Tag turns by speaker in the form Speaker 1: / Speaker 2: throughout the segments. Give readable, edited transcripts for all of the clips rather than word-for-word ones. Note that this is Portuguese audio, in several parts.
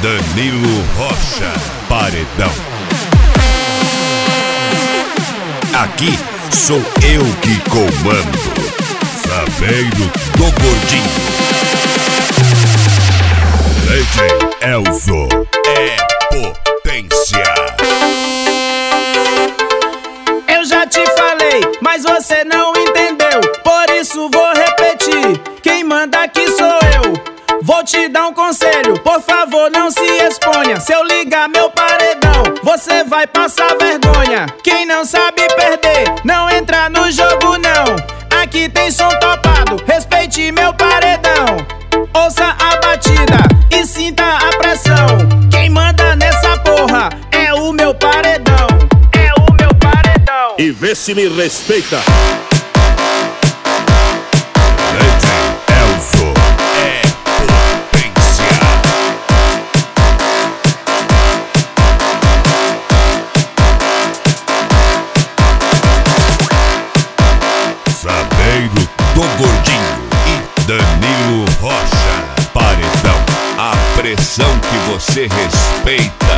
Speaker 1: Danilo Rocha, paredão. Aqui sou eu que comando. Sabeiro do Gordinho. DJ Elzo é potência.
Speaker 2: Eu já te falei, mas você não entendeu. Por isso vou repetir. Quem manda aqui sou eu. Vou te dar um conselho, por favor não se exponha. Se eu ligar meu paredão, você vai passar vergonha. Quem não sabe perder, não entra no jogo não. Aqui tem som topado, respeite meu paredão. Ouça a batida e sinta a pressão. Quem manda nessa porra é o meu paredão. É o meu paredão.
Speaker 3: E vê se me respeita.
Speaker 1: DJ Elzo é potência. Sabeiro do Gordinho e Danilo Rocha, paredão. A pressão que você respeita.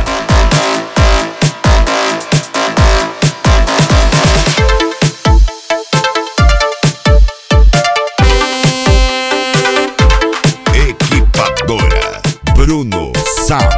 Speaker 1: Equipadora Bruno Sound.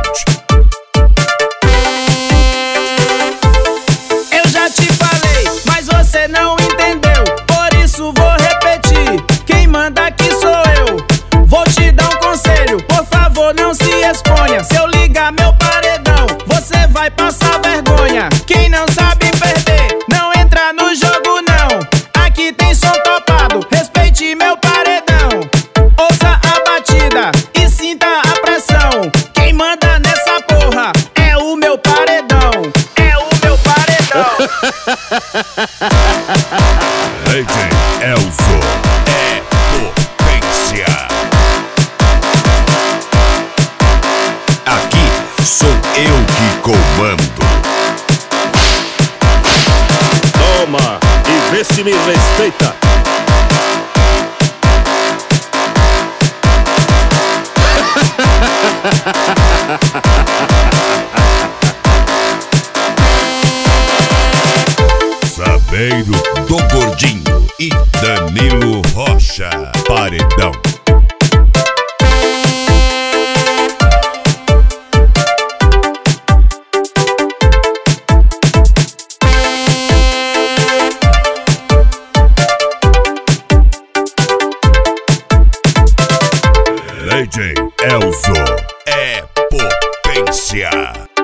Speaker 2: Eu já te falei, mas você não entendeu. Por isso vou repetir. Quem manda aqui sou eu. Vou te dar um conselho, por favor não se exponha. Se eu ligar meu paredão, você vai passar vergonha. Quem não sabe perder, não entra no jogo não. Aqui tem som topado, respeite meu paredão. Ouça a batida e sinta a pressão. Quem manda nessa porra é o meu paredão. É o meu paredão.
Speaker 1: DJ Elzo é potência. Aqui sou eu que comando.
Speaker 3: Toma e vê se me respeita.
Speaker 1: Sabeiro do Gordinho e Danilo Rocha, paredão. DJ Elzo é potência.